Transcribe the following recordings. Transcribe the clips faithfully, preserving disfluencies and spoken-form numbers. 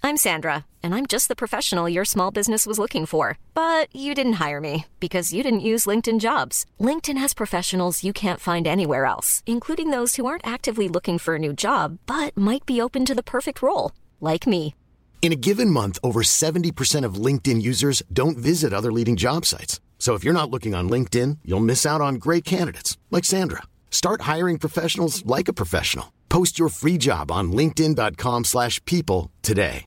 I'm Sandra, and I'm just the professional your small business was looking for. But you didn't hire me because you didn't use LinkedIn Jobs. LinkedIn has professionals you can't find anywhere else, including those who aren't actively looking for a new job, but might be open to the perfect role, like me. In a given month, over seventy percent of LinkedIn users don't visit other leading job sites. So if you're not looking on LinkedIn, you'll miss out on great candidates like Sandra. Start hiring professionals like a professional. Post your free job on linkedin.com slash people today.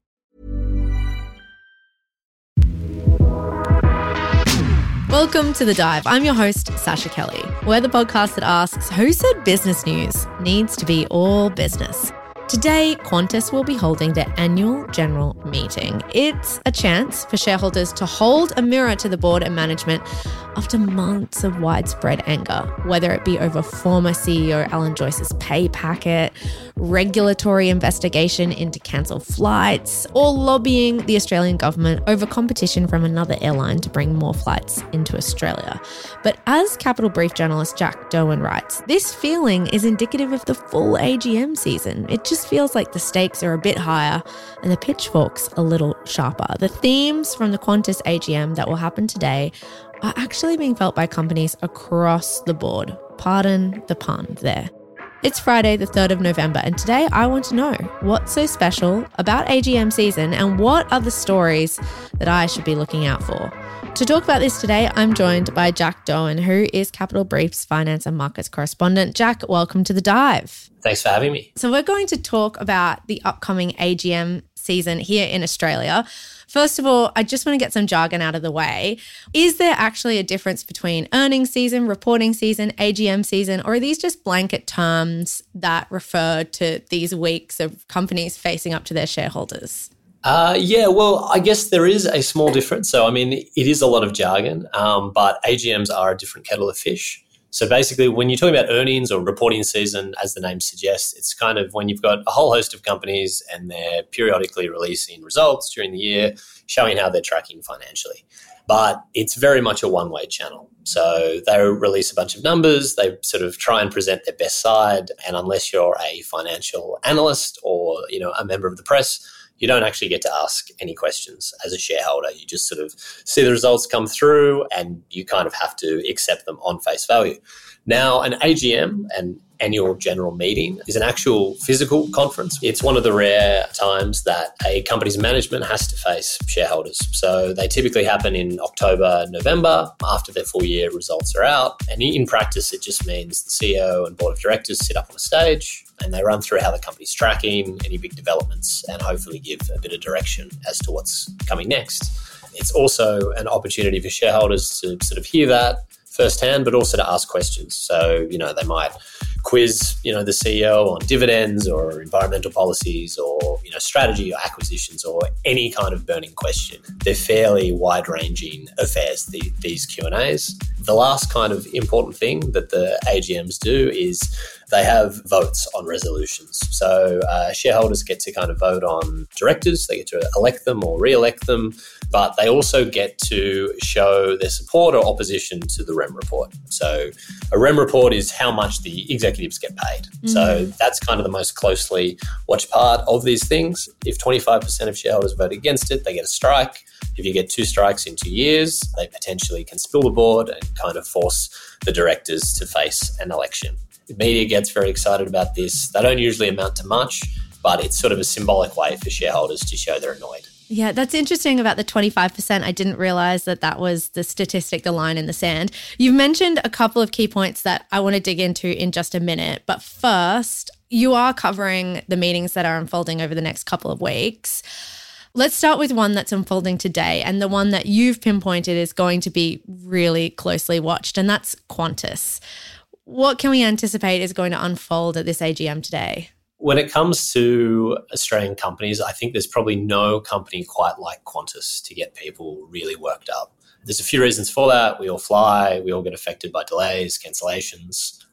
Welcome to The Dive. I'm your host, Sasha Kelly. We're the podcast that asks, who said business news needs to be all business? Today, Qantas will be holding their annual general meeting. It's a chance for shareholders to hold a mirror to the board and management after months of widespread anger, whether it be over former C E O Alan Joyce's pay packet, regulatory investigation into cancelled flights, or lobbying the Australian government over competition from another airline to bring more flights into Australia. But as Capital Brief journalist Jack Doan writes, this feeling is indicative of the full A G M season. It just feels like the stakes are a bit higher and the pitchforks a little sharper. The themes from the Qantas A G M that will happen today are actually being felt by companies across the board. Pardon the pun there. It's Friday, the third of November, and today I want to know what's so special about A G M season and what are the stories that I should be looking out for. To talk about this today, I'm joined by Jack Doan, who is Capital Brief's finance and markets correspondent. Jack, welcome to The Dive. Thanks for having me. So we're going to talk about the upcoming A G M season here in Australia. First of all, I just want to get some jargon out of the way. Is there actually a difference between earnings season, reporting season, A G M season, or are these just blanket terms that refer to these weeks of companies facing up to their shareholders? Uh, yeah, well, I guess there is a small difference. So, I mean, it is a lot of jargon, um, but A G Ms are a different kettle of fish. So basically, when you're talking about earnings or reporting season, as the name suggests, it's kind of when you've got a whole host of companies and they're periodically releasing results during the year, showing how they're tracking financially. But it's very much a one-way channel. So they release a bunch of numbers, they sort of try and present their best side, and unless you're a financial analyst or, you know, a member of the press, you don't actually get to ask any questions as a shareholder. You just sort of see the results come through and you kind of have to accept them on face value. Now, an A G M, an annual general meeting, is an actual physical conference. It's one of the rare times that a company's management has to face shareholders. So they typically happen in October, November, after their full year results are out. And in practice, it just means the C E O and board of directors sit up on a stage and they run through how the company's tracking, any big developments, and hopefully give a bit of direction as to what's coming next. It's also an opportunity for shareholders to sort of hear that firsthand, but also to ask questions. So, you know, they might quiz, you know, the C E O on dividends or environmental policies or, you know, strategy or acquisitions or any kind of burning question. They're fairly wide-ranging affairs, the, these Q and A's. The last kind of important thing that the A G Ms do is they have votes on resolutions. So uh, shareholders get to kind of vote on directors, they get to elect them or re-elect them, but they also get to show their support or opposition to the REM report. So a REM report is how much the executives get paid. Mm-hmm. So that's kind of the most closely watched part of these things. If twenty-five percent of shareholders vote against it, they get a strike. If you get two strikes in two years, they potentially can spill the board and kind of force the directors to face an election. The media gets very excited about this. They don't usually amount to much, but it's sort of a symbolic way for shareholders to show they're annoyed. Yeah, that's interesting about the twenty-five percent. I didn't realize that that was the statistic, the line in the sand. You've mentioned a couple of key points that I want to dig into in just a minute. But first, you are covering the meetings that are unfolding over the next couple of weeks. Let's start with one that's unfolding today and the one that you've pinpointed is going to be really closely watched, and that's Qantas. What can we anticipate is going to unfold at this A G M today? When it comes to Australian companies, I think there's probably no company quite like Qantas to get people really worked up. There's a few reasons for that. We all fly, we all get affected by delays, cancellations.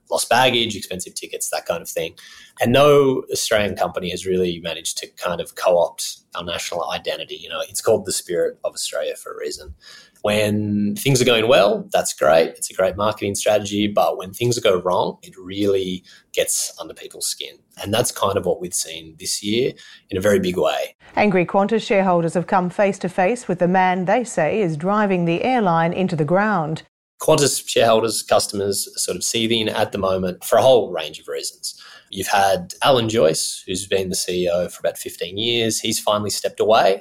lost baggage, expensive tickets, that kind of thing. And no Australian company has really managed to kind of co-opt our national identity. You know, it's called the Spirit of Australia for a reason. When things are going well, that's great. It's a great marketing strategy. But when things go wrong, it really gets under people's skin. And that's kind of what we've seen this year in a very big way. Angry Qantas shareholders have come face to face with the man they say is driving the airline into the ground. Qantas shareholders, customers are sort of seething at the moment for a whole range of reasons. You've had Alan Joyce, who's been the C E O for about fifteen years. He's finally stepped away.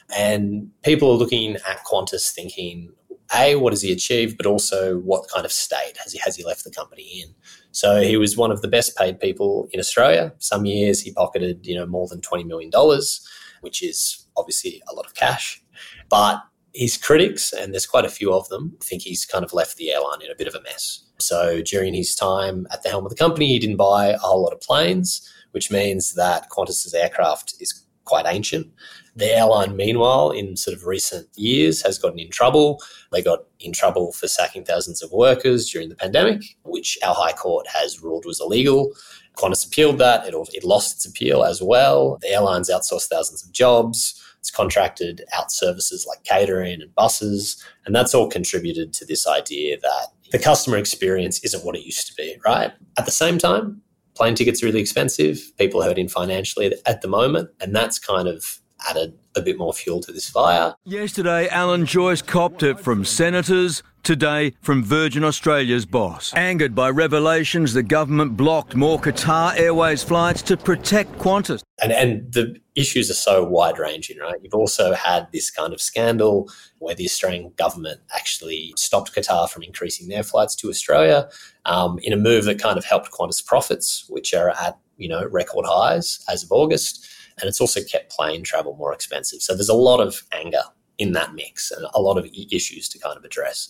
And people are looking at Qantas thinking, A, what has he achieved, but also what kind of state has he, has he left the company in? So he was one of the best paid people in Australia. Some years he pocketed, you know, more than twenty million dollars, which is obviously a lot of cash. But his critics, and there's quite a few of them, think he's kind of left the airline in a bit of a mess. So during his time at the helm of the company, he didn't buy a whole lot of planes, which means that Qantas's aircraft is quite ancient. The airline, meanwhile, in sort of recent years, has gotten in trouble. They got in trouble for sacking thousands of workers during the pandemic, which our High Court has ruled was illegal. Qantas appealed that. It, it lost its appeal as well. The airline's outsourced thousands of jobs. It's contracted out services like catering and buses. And that's all contributed to this idea that the customer experience isn't what it used to be, right? At the same time, plane tickets are really expensive. People are hurting financially at the moment. And that's kind of added a bit more fuel to this fire. Yesterday, Alan Joyce copped it from senators. Today, from Virgin Australia's boss. Angered by revelations, the government blocked more Qatar Airways flights to protect Qantas. And, and the issues are so wide-ranging, right? You've also had this kind of scandal where the Australian government actually stopped Qatar from increasing their flights to Australia um, in a move that kind of helped Qantas profits, which are at, you know, record highs as of August. And it's also kept plane travel more expensive. So there's a lot of anger in that mix and a lot of issues to kind of address.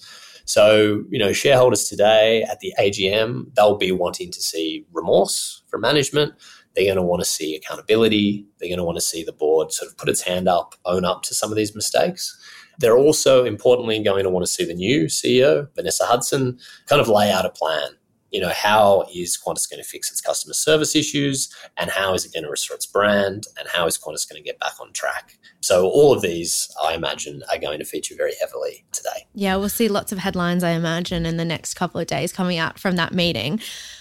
So, you know, shareholders today at the A G M, they'll be wanting to see remorse from management. They're going to want to see accountability. They're going to want to see the board sort of put its hand up, own up to some of these mistakes. They're also importantly going to want to see the new C E O, Vanessa Hudson, kind of lay out a plan. You know, how is Qantas going to fix its customer service issues, and how is it going to restore its brand, and how is Qantas going to get back on track? So all of these, I imagine, are going to feature very heavily today. Yeah, we'll see lots of headlines, I imagine, in the next couple of days coming out from that meeting.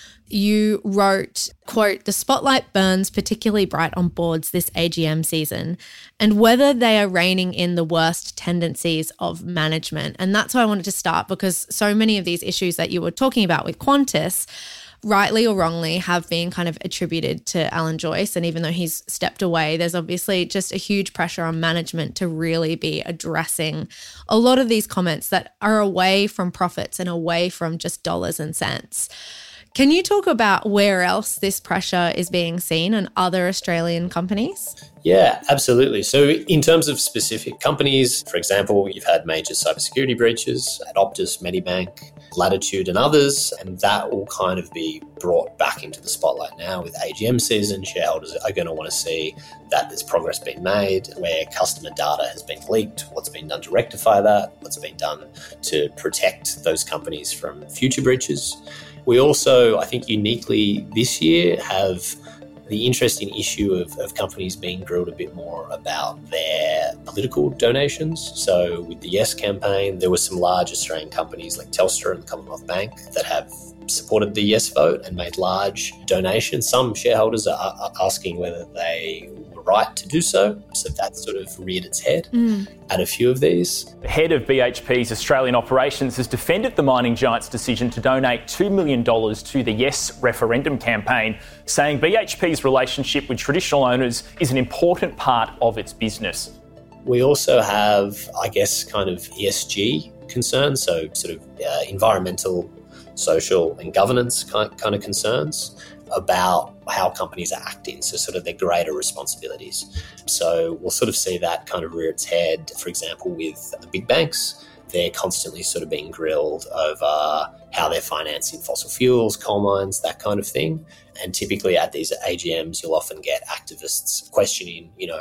You wrote, quote, "The spotlight burns particularly bright on boards this A G M season and whether they are reining in the worst tendencies of management." And that's why I wanted to start, because so many of these issues that you were talking about with Qantas, rightly or wrongly, have been kind of attributed to Alan Joyce. And even though he's stepped away, there's obviously just a huge pressure on management to really be addressing a lot of these comments that are away from profits and away from just dollars and cents. Can you talk about where else this pressure is being seen in other Australian companies? Yeah, absolutely. So in terms of specific companies, for example, you've had major cybersecurity breaches at Optus, Medibank, Latitude and others, and that will kind of be brought back into the spotlight now with A G M season. Shareholders are going to want to see that there's progress being made, where customer data has been leaked, what's been done to rectify that, what's been done to protect those companies from future breaches. We also, I think uniquely this year, have the interesting issue of, of companies being grilled a bit more about their political donations. So with the Yes campaign, there were some large Australian companies like Telstra and the Commonwealth Bank that have supported the Yes vote and made large donations. Some shareholders are, are asking whether they were right to do so. So that sort of reared its head mm. at a few of these. The head of B H P's Australian operations has defended the mining giant's decision to donate two million dollars to the Yes referendum campaign, saying B H P's relationship with traditional owners is an important part of its business. We also have, I guess, kind of E S G concerns, so sort of uh, environmental, social and governance kind of concerns about how companies are acting, so sort of their greater responsibilities. So we'll sort of see that kind of rear its head, for example, with the big banks. They're constantly sort of being grilled over how they're financing fossil fuels, coal mines, that kind of thing. And typically at these A G Ms, you'll often get activists questioning, you know,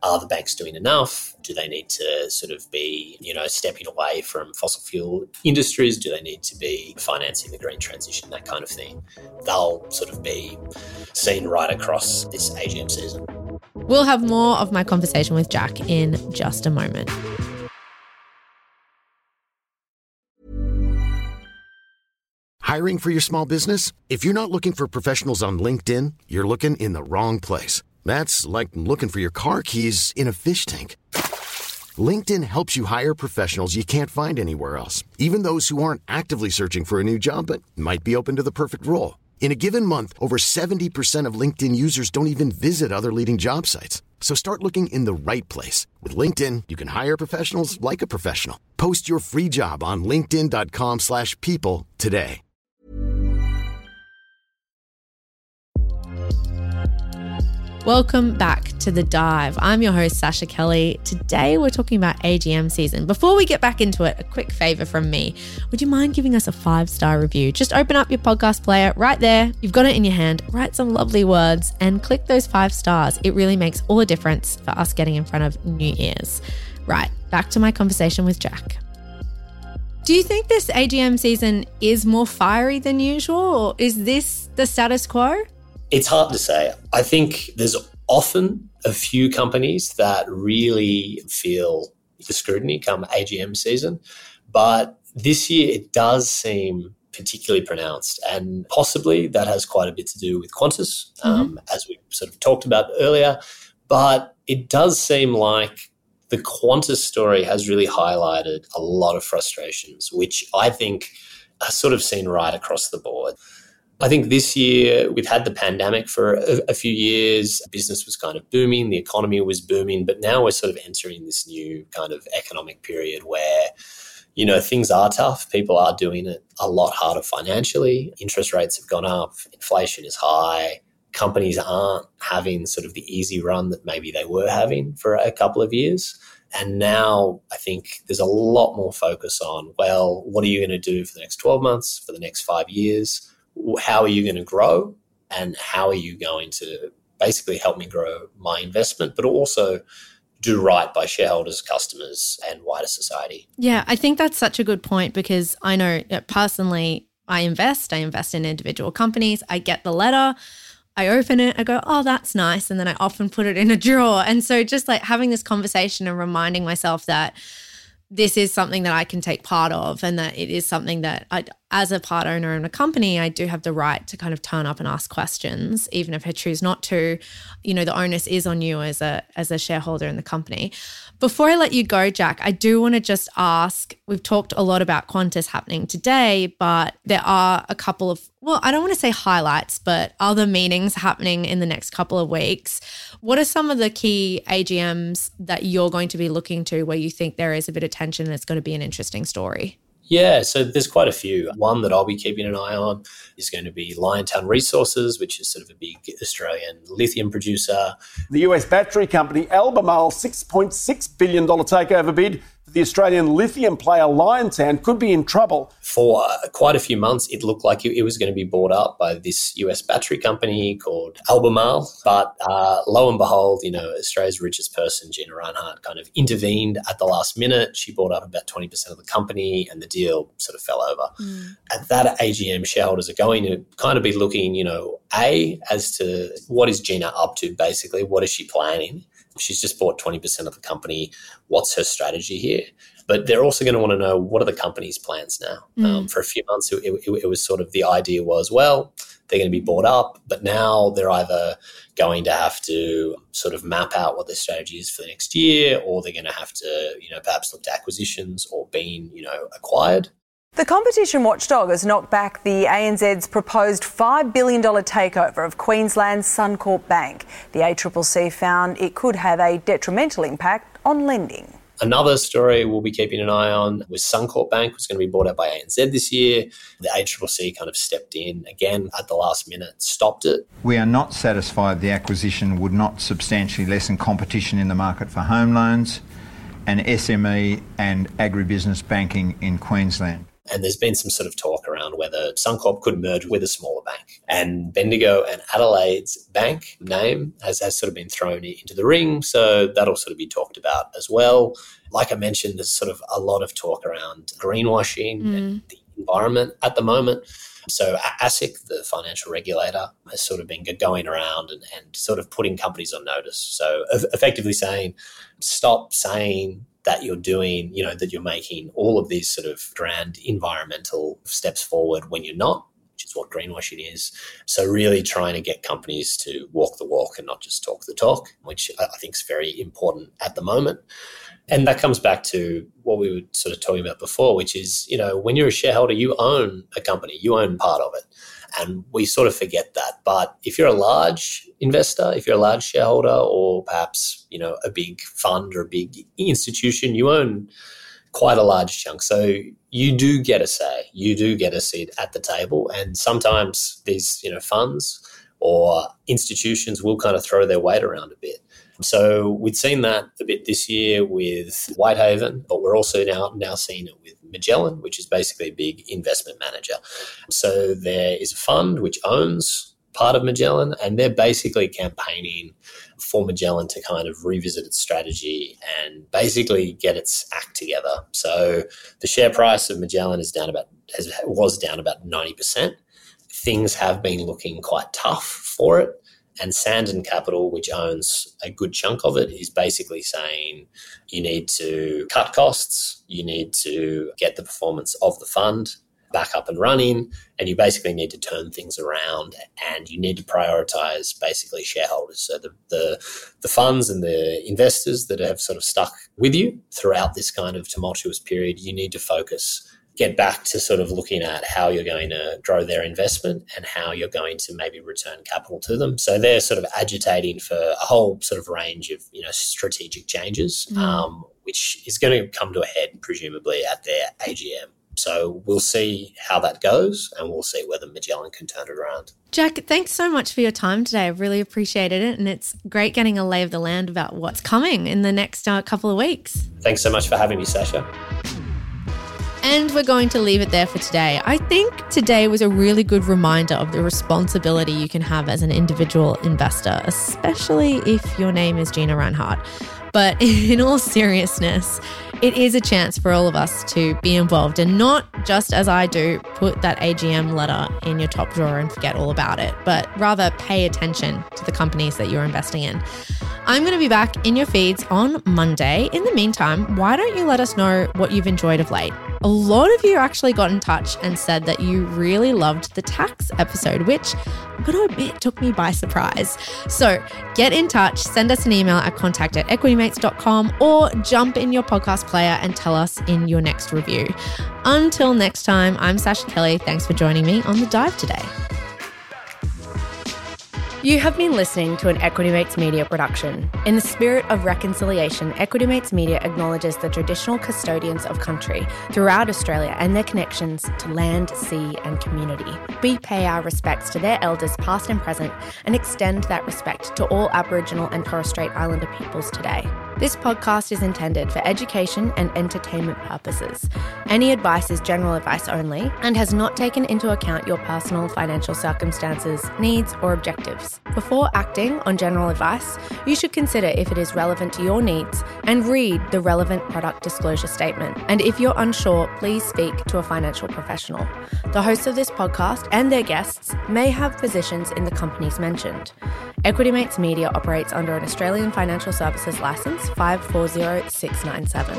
Are the banks doing enough? Do they need to sort of be, you know, stepping away from fossil fuel industries? Do they need to be financing the green transition, that kind of thing? They'll sort of be seen right across this A G M season. We'll have more of my conversation with Jack in just a moment. Hiring for your small business? If you're not looking for professionals on LinkedIn, you're looking in the wrong place. That's like looking for your car keys in a fish tank. LinkedIn helps you hire professionals you can't find anywhere else, even those who aren't actively searching for a new job but might be open to the perfect role. In a given month, over seventy percent of LinkedIn users don't even visit other leading job sites. So start looking in the right place. With LinkedIn, you can hire professionals like a professional. Post your free job on linkedin.com slash people today. Welcome back to The Dive. I'm your host, Sasha Kelly. Today, we're talking about A G M season. Before we get back into it, a quick favour from me. Would you mind giving us a five-star review? Just open up your podcast player right there. You've got it in your hand. Write some lovely words and click those five stars. It really makes all the difference for us getting in front of new ears. Right, back to my conversation with Jack. Do you think this A G M season is more fiery than usual, or is this the status quo? It's hard to say. I think there's often a few companies that really feel the scrutiny come A G M season, but this year it does seem particularly pronounced, and possibly that has quite a bit to do with Qantas, mm-hmm. um, as we sort of talked about earlier, but it does seem like the Qantas story has really highlighted a lot of frustrations, which I think are sort of seen right across the board. I think this year we've had the pandemic for a, a few years. Business was kind of booming, the economy was booming, but now we're sort of entering this new kind of economic period where, you know, things are tough. People are doing it a lot harder financially. Interest rates have gone up. Inflation is high. Companies aren't having sort of the easy run that maybe they were having for a couple of years. And now I think there's a lot more focus on, well, what are you going to do for the next twelve months, for the next five years? How are you going to grow, and how are you going to basically help me grow my investment, but also do right by shareholders, customers, and wider society? Yeah, I think that's such a good point, because I know personally I invest, I invest in individual companies, I get the letter, I open it, I go, oh, that's nice. And then I often put it in a drawer. And so just like having this conversation and reminding myself that this is something that I can take part of, and that it is something that I, as a part owner in a company, I do have the right to kind of turn up and ask questions, even if I choose not to. You know, the onus is on you as a as a shareholder in the company. Before I let you go, Jack, I do want to just ask, we've talked a lot about Qantas happening today, but there are a couple of, well, I don't want to say highlights, but other meetings happening in the next couple of weeks. What are some of the key A G Ms that you're going to be looking to where you think there is a bit of tension and it's going to be an interesting story? Yeah, so there's quite a few. One that I'll be keeping an eye on is going to be Liontown Resources, which is sort of a big Australian lithium producer. The U S battery company Albemarle's six point six billion dollars takeover bid for the Australian lithium player Liontown could be in trouble. For uh, quite a few months, it looked like it, it was going to be bought up by this U S battery company called Albemarle. But uh, lo and behold, you know, Australia's richest person, Gina Rinehart, kind of intervened at the last minute. She bought up about twenty percent of the company, and the deal sort of fell over. Mm. At that A G M, shareholders are going to kind of be looking, you know, A, as to what is Gina up to, basically? What is she planning? She's just bought twenty percent of the company. What's her strategy here? But they're also going to want to know, what are the company's plans now? Mm. Um, for a few months, it, it, it was sort of the idea was, well, they're going to be bought up, but now they're either going to have to sort of map out what their strategy is for the next year, or they're going to have to, you know, perhaps look to acquisitions or being, you know, acquired. The competition watchdog has knocked back the A N Z's proposed five billion dollars takeover of Queensland's Suncorp Bank. The A C C C found it could have a detrimental impact on lending. Another story we'll be keeping an eye on was Suncorp Bank was going to be bought out by A N Z this year. The A C C C kind of stepped in again at the last minute, stopped it. We are not satisfied the acquisition would not substantially lessen competition in the market for home loans and S M E and agribusiness banking in Queensland. And there's been some sort of talk around, around whether Suncorp could merge with a smaller bank. And Bendigo and Adelaide's bank name has, has sort of been thrown into the ring, so that'll sort of be talked about as well. Like I mentioned, there's sort of a lot of talk around greenwashing mm. and the environment at the moment. So ASIC, the financial regulator, has sort of been going around and, and sort of putting companies on notice. So effectively saying, stop saying that you're doing, you know, that you're making all of these sort of grand environmental steps forward when you're not, which is what greenwashing is. So really trying to get companies to walk the walk and not just talk the talk, which I think is very important at the moment. And that comes back to what we were sort of talking about before, which is, you know, when you're a shareholder, you own a company, you own part of it. And we sort of forget that. But if you're a large investor, if you're a large shareholder, or perhaps, you know, a big fund or a big institution, you own quite a large chunk. So you do get a say, you do get a seat at the table. And sometimes these, you know, funds or institutions will kind of throw their weight around a bit. So we've seen that a bit this year with Whitehaven, but we're also now now seeing it with Magellan, which is basically a big investment manager. So there is a fund which owns part of Magellan, and they're basically campaigning for Magellan to kind of revisit its strategy and basically get its act together. So the share price of Magellan is down about has, was down about ninety percent. Things have been looking quite tough for it. And Sandon Capital, which owns a good chunk of it, is basically saying you need to cut costs, you need to get the performance of the fund back up and running, and you basically need to turn things around, and you need to prioritize basically shareholders. So the, the, the funds and the investors that have sort of stuck with you throughout this kind of tumultuous period, you need to focus get back to sort of looking at how you're going to grow their investment and how you're going to maybe return capital to them. So they're sort of agitating for a whole sort of range of, you know, strategic changes, mm. um, which is going to come to a head presumably at their A G M. So we'll see how that goes, and we'll see whether Magellan can turn it around. Jack, thanks so much for your time today. I really appreciated it, and it's great getting a lay of the land about what's coming in the next uh, couple of weeks. Thanks so much for having me, Sasha. And we're going to leave it there for today. I think today was a really good reminder of the responsibility you can have as an individual investor, especially if your name is Gina Rinehart. But in all seriousness, it is a chance for all of us to be involved and not just, as I do, put that A G M letter in your top drawer and forget all about it, but rather pay attention to the companies that you're investing in. I'm going to be back in your feeds on Monday. In the meantime, why don't you let us know what you've enjoyed of late? A lot of you actually got in touch and said that you really loved the tax episode, which I'm going to admit took me by surprise. So get in touch, send us an email at contact at equitymates dot com or jump in your podcast player and tell us in your next review. Until next time, I'm Sasha Kelly. Thanks for joining me on The Dive today. You have been listening to an Equity Mates Media production. In the spirit of reconciliation, Equity Mates Media acknowledges the traditional custodians of country throughout Australia and their connections to land, sea and community. We pay our respects to their elders past and present and extend that respect to all Aboriginal and Torres Strait Islander peoples today. This podcast is intended for education and entertainment purposes. Any advice is general advice only and has not taken into account your personal financial circumstances, needs or objectives. Before acting on general advice, you should consider if it is relevant to your needs and read the relevant product disclosure statement. And if you're unsure, please speak to a financial professional. The hosts of this podcast and their guests may have positions in the companies mentioned. Equity Mates Media operates under an Australian Financial Services Licence five four zero six nine seven.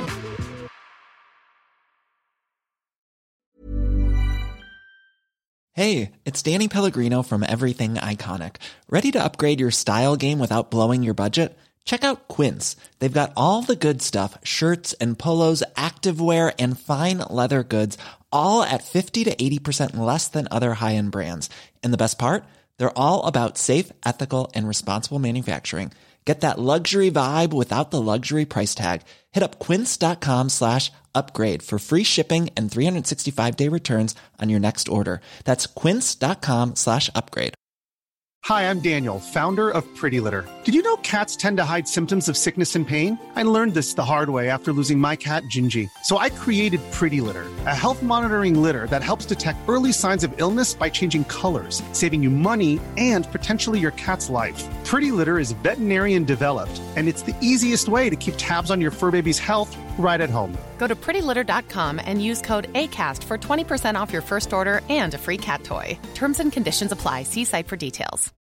Hey, it's Danny Pellegrino from Everything Iconic. Ready to upgrade your style game without blowing your budget? Check out Quince. They've got all the good stuff, shirts and polos, activewear and fine leather goods, all at fifty to eighty percent less than other high-end brands. And the best part? They're all about safe, ethical, and responsible manufacturing. Get that luxury vibe without the luxury price tag. Hit up quince.com slash upgrade for free shipping and three sixty-five day returns on your next order. That's quince.com slash upgrade. Hi, I'm Daniel, founder of Pretty Litter. Did you know cats tend to hide symptoms of sickness and pain? I learned this the hard way after losing my cat, Gingy. So I created Pretty Litter, a health monitoring litter that helps detect early signs of illness by changing colors, saving you money and potentially your cat's life. Pretty Litter is veterinarian developed, and it's the easiest way to keep tabs on your fur baby's health right at home. Go to pretty litter dot com and use code ACAST for twenty percent off your first order and a free cat toy. Terms and conditions apply. See site for details.